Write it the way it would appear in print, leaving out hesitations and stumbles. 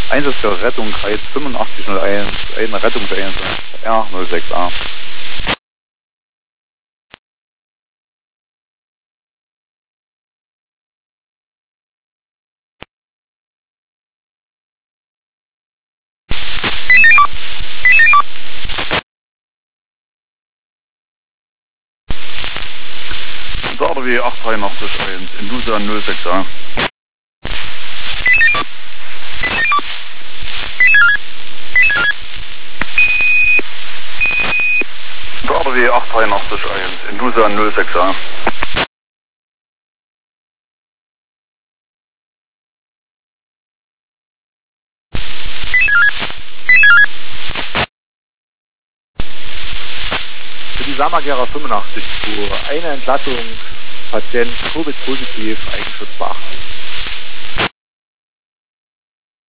Einsatz für Rettung Kreis 8501, eine Rettungseinsatz R06A. RW 88381 in Lusa 06A. RW 88381 in Lusa 06A. Für die Samagera 85 Tour, eine Entlattung, Patient Covid-positiv, Eigenschutz beachten.